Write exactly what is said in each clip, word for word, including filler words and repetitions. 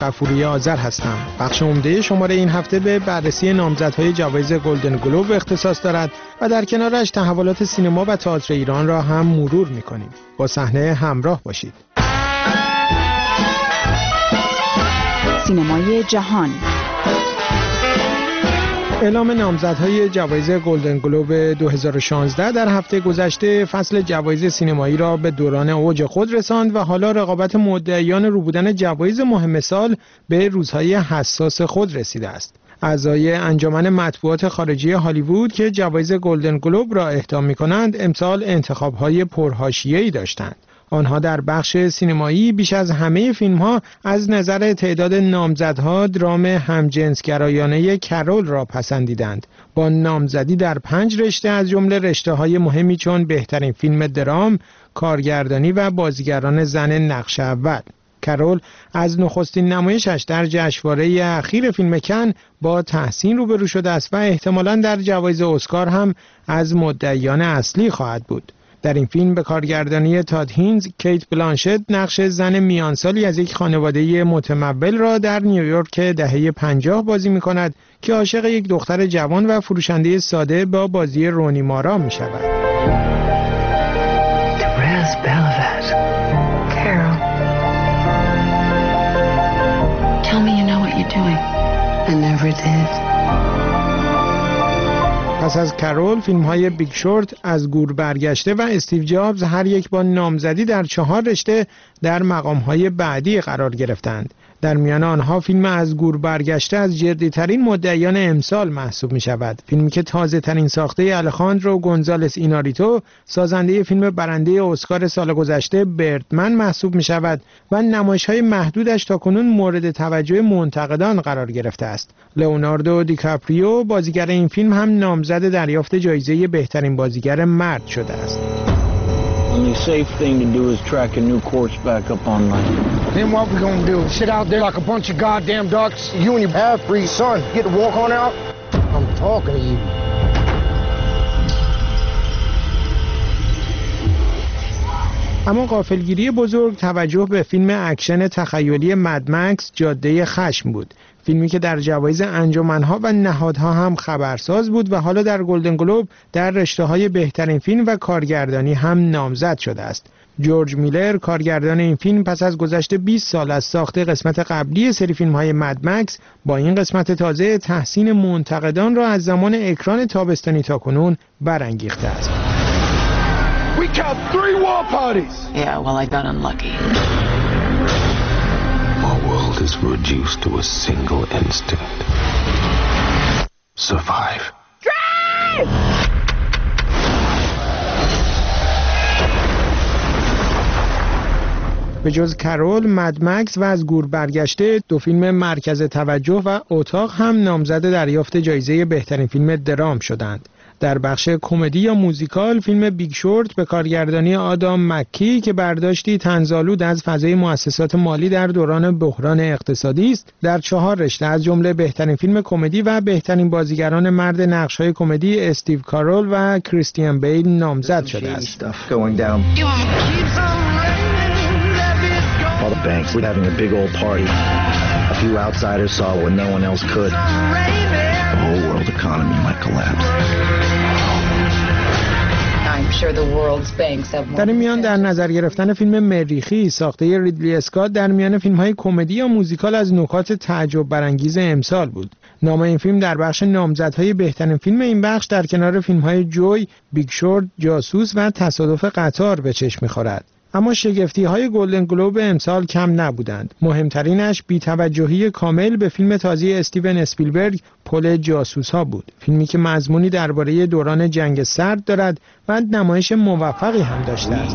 غفوری آذر هستم. بخش عمده شماره این هفته به بررسی نامزدهای جوایز گلدن گلوب اختصاص دارد و در کنارش تحولات سینما و تئاتر ایران را هم مرور می‌کنیم. با صحنه همراه باشید. سینمای جهان. اعلام نامزدهای جوایز گلدن گلوب دو هزار و شانزده در هفته گذشته فصل جوایز سینمایی را به دوران اوج خود رساند و حالا رقابت مدعیان رو بودن جوایز مهم سال به روزهای حساس خود رسیده است. اعضای انجمن مطبوعات خارجی هالیوود که جوایز گلدن گلوب را اهدا می‌کنند امسال انتخاب‌های پرحاشیه‌ای داشتند. آنها در بخش سینمایی بیش از همه فیلم‌ها از نظر تعداد نامزدها درام همجنسگرایانه کرول را پسندیدند، با نامزدی در پنج رشته از جمله رشته‌های مهمی چون بهترین فیلم درام، کارگردانی و بازیگران زن نقش اول. کرول از نخستین نمایشش در جشنواره اخیر فیلم کن با تحسین روبرو شده است و احتمالاً در جوایز اسکار هم از مدعیان اصلی خواهد بود. در این فیلم به کارگردانی تاد هینز، کیت بلانشت نقش زن میانسالی از یک خانواده متمول را در نیویورک دهه پنجاه بازی می کند که عاشق یک دختر جوان و فروشنده ساده با بازی رونی مارا می شود. پس از کرول، فیلم‌های بیگ شورت، از گور برگشته و استیو جابز هر یک با نامزدی در چهار رشته در مقام‌های بعدی قرار گرفتند. در میان آنها فیلم از گور برگشته از جدی‌ترین مدعیان امسال محسوب می‌شود. فیلمی که تازه‌ترین ساخته الخاندرو گونزالس ایناریتو، سازنده فیلم برنده اسکار سال گذشته بردمن محسوب می‌شود و نمایش‌های محدودش تاکنون مورد توجه منتقدان قرار گرفته است. لئوناردو دیکاپریو بازیگر این فیلم هم نامزد دریافت جایزه بهترین بازیگر مرد شده است. The only safe thing to do is track a new course back up online. Then what we gonna do? Sit out there like a bunch of goddamn ducks? You and your half-breed son get to walk on out? I'm talking to you. اما غافلگیری بزرگ توجه به فیلم اکشن تخیلی مد مکس جاده خشم بود. فیلمی که در جوایز انجمنها و نهادها هم خبرساز بود و حالا در گلدن گلوب در رشته‌های بهترین فیلم و کارگردانی هم نامزد شده است. جورج میلر کارگردان این فیلم پس از گذشت بیست سال از ساخت قسمت قبلی سری فیلم‌های مد مکس با این قسمت تازه تحسین منتقدان را از زمان اکران تابستانی تاکنون برانگیخته است. We killed three war parties. Yeah, well, I got unlucky. Our world is reduced to a single instinct. Survive. Drive! به جز کرول، مد مکس و از گور برگشته، دو فیلم مرکز توجه و اتاق هم نامزد دریافت جایزه بهترین فیلم درام شدند. در بخش کمدی یا موزیکال، فیلم بیگ شورت به کارگردانی آدام مکی که برداشتی طنزآلود از فضای مؤسسات مالی در دوران بحران اقتصادی است، در چهار رشته از جمله بهترین فیلم کمدی و بهترین بازیگران مرد نقش‌های کمدی استیو کارول و کریستیان بیل نامزد شده است. All the banks were having a big old party. A few outsiders saw what no one else could. The whole world economy might collapse. I'm sure the world's banks have more. در این میان در نظر گرفتن فیلم مریخی ساخته ریدلی اسکات در میان فیلم‌های کمدی یا موزیکال از نکات تعجب برانگیز امسال بود. نام این فیلم در بخش نامزدهای بهترین فیلم این بخش در کنار فیلم‌های جوی، بیگ شورت، جاسوس و تصادف قطار به چشم می‌خورد. اما شگفتی‌های گلدن گلوب امسال کم نبودند. مهمترینش بی‌توجهی کامل به فیلم تازه استیون اسپیلبرگ پل جاسوس‌ها بود. فیلمی که مضمونی درباره دوران جنگ سرد دارد و نمایش موفقی هم داشته است.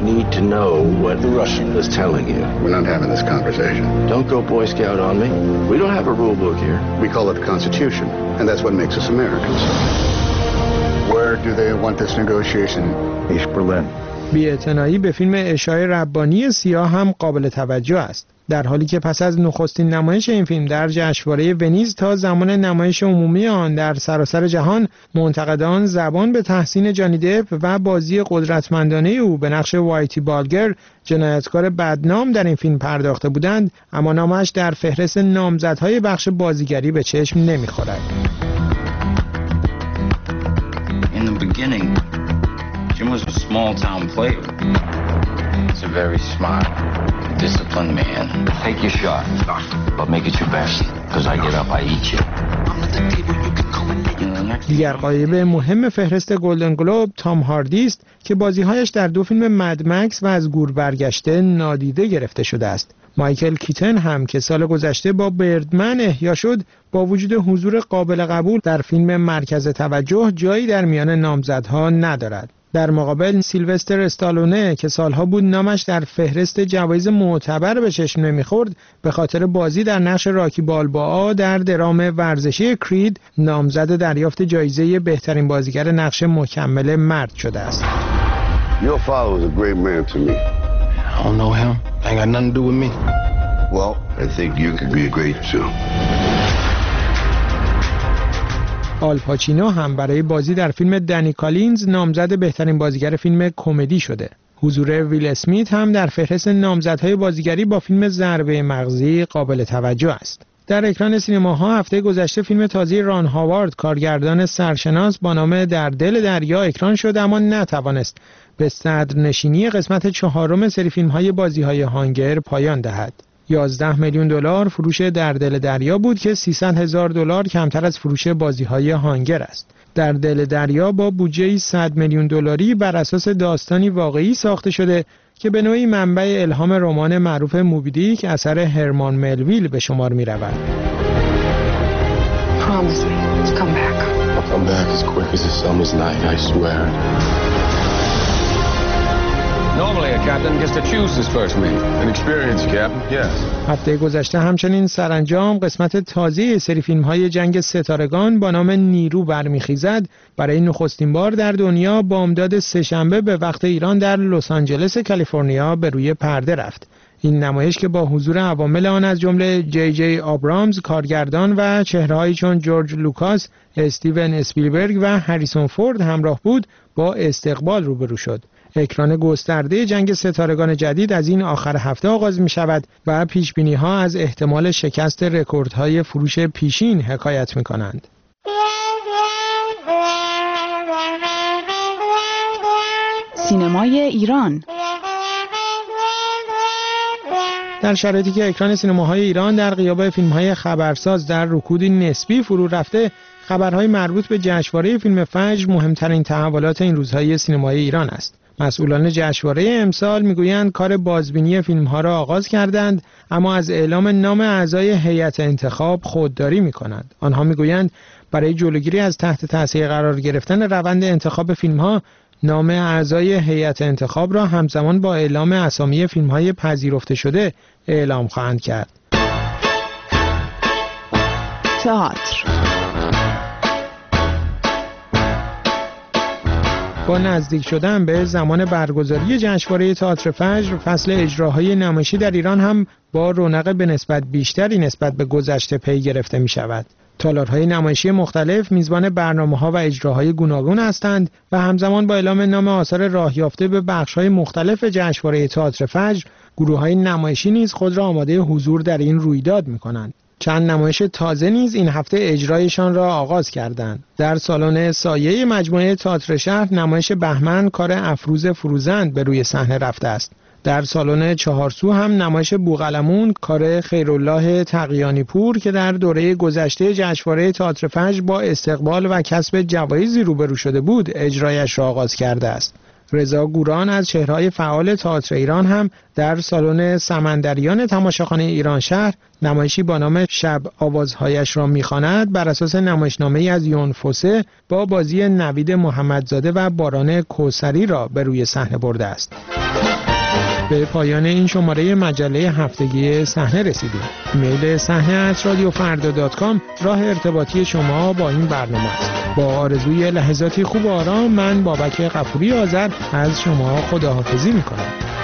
Where do they want this negotiation? East Berlin. بی‌اعتنایی به فیلم اشاعه ربانی سیاه هم قابل توجه است. در حالی که پس از نخستین نمایش این فیلم در جشنواره ونیز تا زمان نمایش عمومی آن در سراسر جهان، منتقدان زبان به تحسین جانی دپ و بازی قدرتمندانه او به نقش وایتی بالگر، جنایتکار بدنام در این فیلم پرداخته بودند، اما نامش در فهرست نامزدهای بخش بازیگری به چشم نمی‌خورد. In the beginning, Jim was a small town player. He's a very smart, disciplined man. Take your shot, but make it your best, because I get up, I eat you. دیگر غایب مهم فهرست گلدن گلوب تام هاردی است که بازی‌هایش در دو فیلم مد مکس و از گور برگشته نادیده گرفته شده است. مایکل کیتن هم که سال گذشته با بردمن احیا شد، با وجود حضور قابل قبول در فیلم مرکز توجه جایی در میان نامزدها ندارد. در مقابل سیلوستر استالونه که سالها بود نامش در فهرست جوایز معتبر به چشم نمیخورد، به خاطر بازی در نقش راکی بالبائا در درام ورزشی کرید نامزد دریافت جایزه بهترین بازیگر نقش مکمل مرد شده است. Your father was a great man to me. I don't know him. Ain't got nothing to do with me. Well, I think you could be great too. آل پاچینو هم برای بازی در فیلم دنی کالینز نامزد بهترین بازیگر فیلم کمدی شده. حضور ویل اسمیت هم در فهرست نامزدهای بازیگری با فیلم ضربه مغزی قابل توجه است. در اکران سینماها هفته گذشته فیلم تازه ران هاوارد، کارگردان سرشناس، با نام در دل دریا اکران شد، اما نتوانست به صدرنشینی قسمت چهارم سری فیلم‌های بازی‌های هانگر پایان دهد. یازده میلیون دلار فروش در دل دریا بود که سیصد هزار دلار کمتر از فروش بازی‌های هانگر است. در دل دریا با بودجه صد میلیون دلاری بر اساس داستانی واقعی ساخته شده که به نوعی منبع الهام رمان معروف موبی دیک اثر هرمان ملویل به شمار می‌رود. Promise me to come back. I'll come back as quick as the summer's night, I swear. Normally a captain gets to choose his first mate. An experienced captain, yes. هفته گذشته همچنین سرانجام قسمت تازه سری فیلم‌های جنگ ستارگان با نام نیرو برمیخیزد برای نخستین بار در دنیا بامداد سه‌شنبه به وقت ایران در لس آنجلس کالیفرنیا به روی پرده رفت. این نمایش که با حضور عوامل آن از جمله جی جی آبرامز کارگردان و چهره‌هایی چون جورج لوکاس، استیون اسپیلبرگ و هریسون فورد همراه بود، با استقبال روبرو شد. اکران گسترده جنگ ستارگان جدید از این آخر هفته آغاز می شود و پیشبینی ها از احتمال شکست رکوردهای فروش پیشین حکایت می کنند. سینمای ایران. در شرایطی که اکران سینماهای ایران در غیاب فیلم‌های خبرساز در رکودی نسبی فرو رفته، خبرهای مربوط به جشنواره فیلم فجر مهمترین تحولات این روزهای سینمای ایران است. مسئولان جشنواره امسال میگویند کار بازبینی فیلم‌ها را آغاز کردند، اما از اعلام نام اعضای هیئت انتخاب خودداری می‌کنند. آنها میگویند برای جلوگیری از تحت تاثیر قرار گرفتن روند انتخاب فیلم‌ها، نام اعضای هیئت انتخاب را همزمان با اعلام اسامی فیلم‌های پذیرفته شده اعلام خواهند کرد. تئاتر. با نزدیک شدن به زمان برگزاری جشنواره تئاتر فجر، فصل اجراهای نمایشی در ایران هم با رونق به نسبت بیشتری نسبت به گذشته پی گرفته می شود. تالارهای نمایشی مختلف میزبان برنامه‌ها و اجراهای گوناگون هستند و همزمان با اعلام نام آثار راه یافته به بخش‌های مختلف جشنواره تئاتر فجر، گروه‌های نمایشی نیز خود را آماده حضور در این رویداد می‌کنند. چند نمایش تازه نیز این هفته اجرایشان را آغاز کردند. در سالن سایه مجموعه تئاتر شهر نمایش بهمن کار افروز فروزند به روی صحنه رفته است. در سالن چهارسو هم نمایش بوقلمون کار خیرالله تقیانی پور که در دوره گذشته جشنواره تئاتر فجر با استقبال و کسب جوایزی روبرو شده بود اجرایش را آغاز کرده است. رضا گوران از چهره‌های فعال تئاتر ایران هم در سالن سمندریان تماشاخانه ایران شهر نمایشی با نام شب آوازهایش را می‌خواند بر اساس نمایشنامه‌ای از یون فوسه با بازی نوید محمدزاده و باران کوثری را به روی صحنه برده است. به پایان این شماره مجله هفتگی صحنه رسیدیم. ایمیل صحنه ات رادیو فردا دات کام راه ارتباطی شما با این برنامه است. با آرزوی لحظاتی خوب و آرام، من بابک غفوری آذر از شما خداحافظی می‌کنم.